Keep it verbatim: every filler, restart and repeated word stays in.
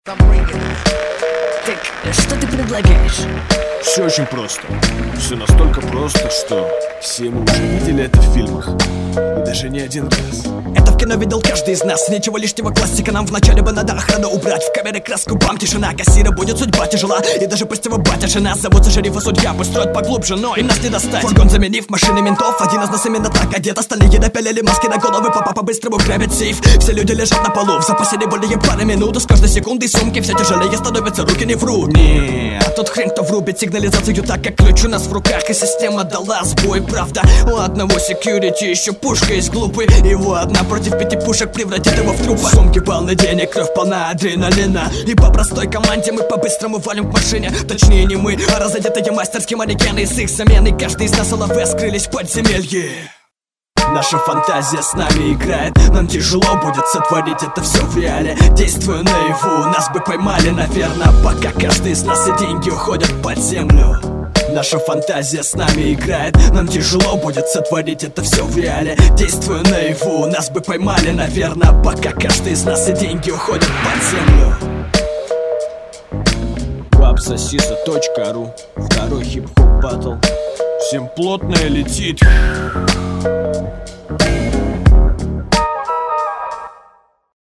Так, что ты предлагаешь? Все очень просто. Все настолько просто, что все мы уже видели это в фильмах. И даже не один раз. Это в кино видел каждый из нас. Ничего лишнего, классика. Нам вначале бы надо охрану убрать. В камере краску, бам, тишина. Кассира будет судьба тяжела. И даже пусть его батя жена зовутся шериф и судья. Пусть строят поглубже, но им нас не достать. Фургон заменив машины ментов. Один из нас именно так одет. Остальные напялили маски на головы. Папа по-быстрому грабит сейф. Все люди лежат на полу. В запасе не более пары минут. И с каждой секунды сумки все тяжелее становятся. Руки не врут. Не, а тот хрен, кто врубит сигнализацию так, как ключ у нас в руках. И система дала сбой, правда. У одного секьюрити еще пушка есть глупый. Его одна против пяти пушек превратит его в трупа. Сумки полны денег, кровь полна адреналина. И по простой команде мы по-быстрому валим к машине. Точнее не мы, а разодетые мастерские манекены. С их заменой каждый из нас ЛВ скрылись в подземелье. Наша фантазия с нами играет. Нам тяжело будет сотворить это все в реале. Действуя наяву, нас бы поймали, наверное. Пока каждый из нас и деньги уходят под землю. Наша фантазия с нами играет. Нам тяжело будет сотворить это все в реале. Действуя наяву, нас бы поймали, наверное. Пока каждый из нас и деньги уходят под землю. Бабсосиса точка ру. Второй хип-хоп батл. Всем плотное летит.